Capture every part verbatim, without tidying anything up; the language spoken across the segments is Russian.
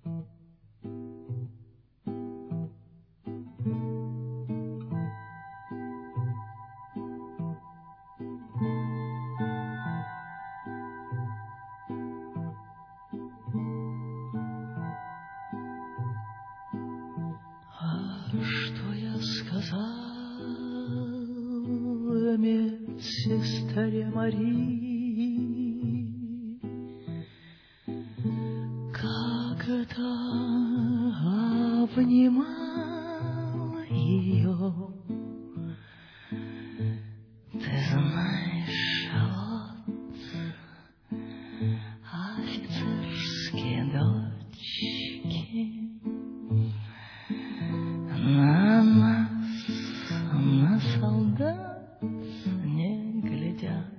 Что я сказал медсестре Марии, когда обнимал ее? Ты знаешь, вот офицерские дочки на нас, на солдат не глядят.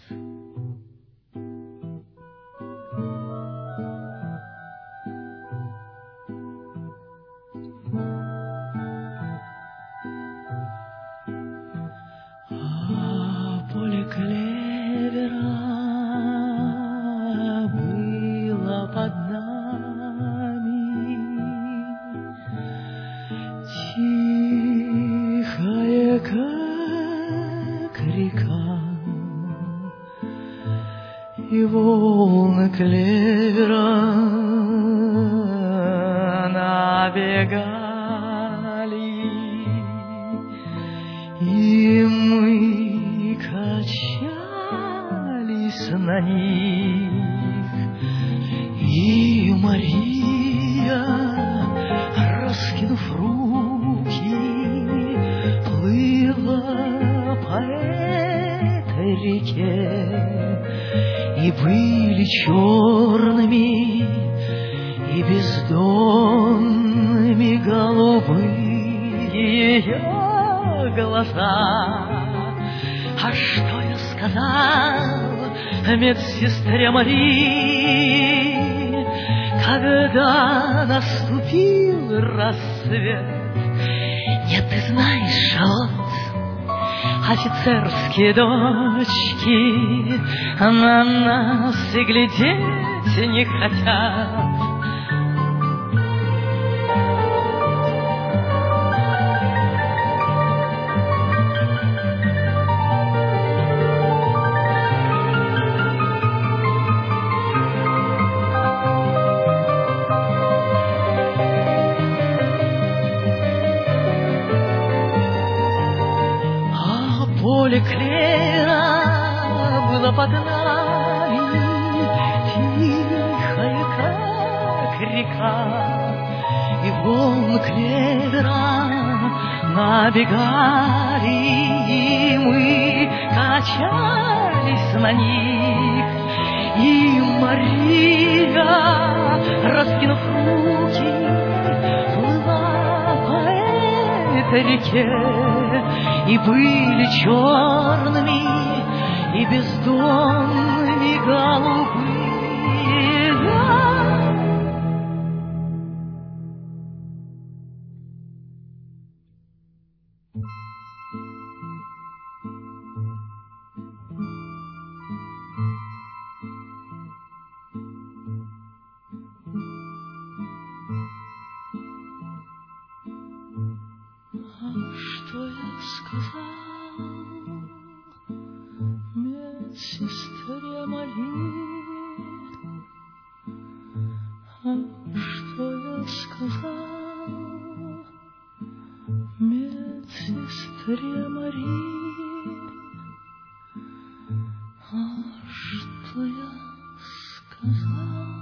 А поле клевера было под нами, тихая, как река, и волны клевера набегали, и мы качались на них, и Мария, раскинув руки, плыла по этой реке, и были черными и бездонными голубые ее глаза. А что я сказал медсестре Марии, когда наступил рассвет? Нет, ты знаешь, вот офицерские дочки на нас и глядеть не хотят. Поле клевера было под нами, тихое, как река, и волны клевера набегали, и мы качались на них, и Мария, раскинув руки, плыла по этой реке, и были черными и бездонными голубые глаза. Что я сказал медсестре Марии? А что я сказал медсестре Марии? А что я сказал?